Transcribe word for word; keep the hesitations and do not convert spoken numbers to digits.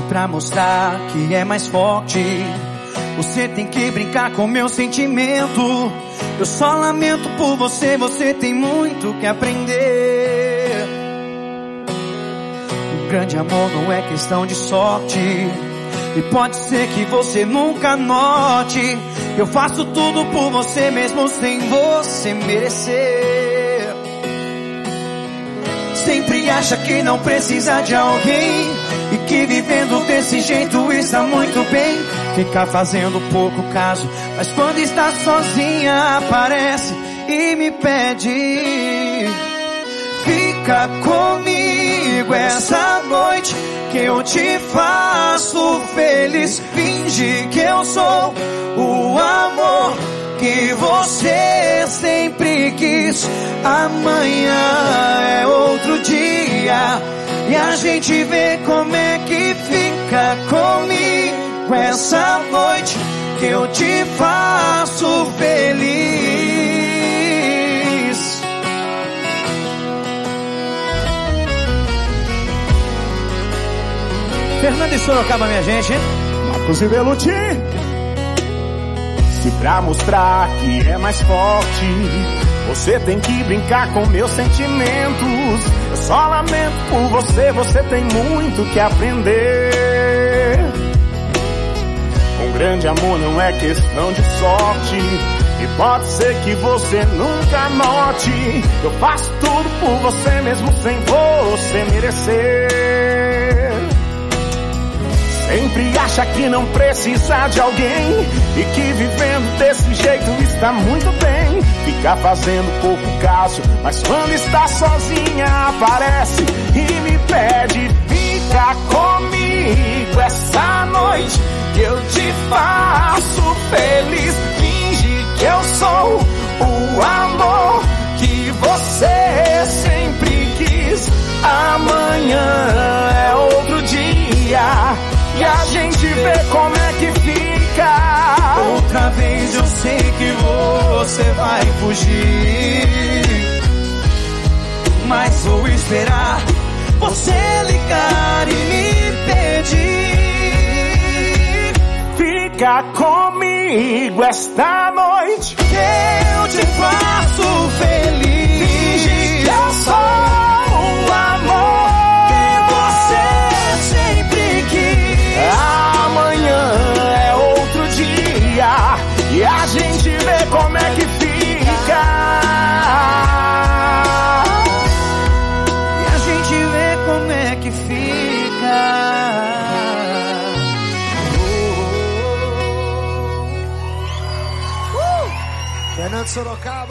pra mostrar que é mais forte, você tem que brincar com meu sentimento. Eu só lamento por você, você tem muito que aprender. Um grande amor não é questão de sorte, e pode ser que você nunca note. Eu faço tudo por você mesmo sem você merecer. Sempre acha que não precisa de alguém, e que vivendo desse jeito está muito bem. Fica fazendo pouco caso, mas quando está sozinha aparece e me pede. Fica comigo essa noite que eu te faço feliz. Finge que eu sou o amor que você sempre quis. Amanhã é outro dia e a gente vê como é que fica comigo essa noite que eu te faço feliz. Fernando e Sorocaba, minha gente. Marcos e Beluti. Se pra mostrar que é mais forte, você tem que brincar com meus sentimentos. Eu só lamento por você, você tem muito que aprender. Um grande amor não é questão de sorte, e pode ser que você nunca note. Eu faço tudo por você mesmo sem você merecer. Sempre acha que não precisa de alguém, e que vivendo desse jeito está muito bem. Fica fazendo pouco caso, mas quando está sozinha aparece e me pede. Fica comigo essa noite que eu te faço feliz. Finge que eu sou o amor que você sempre quis. Amanhã é outro dia e a gente vê como é que fica. Outra vez eu sei que você vai fugir, mas vou esperar você ligar e me pedir. Fica comigo esta noite que eu te faço feliz. Finge que eu sou o amor e a gente vê como é que fica. E a gente vê como é que fica. Uh! Fernando Sorocaba.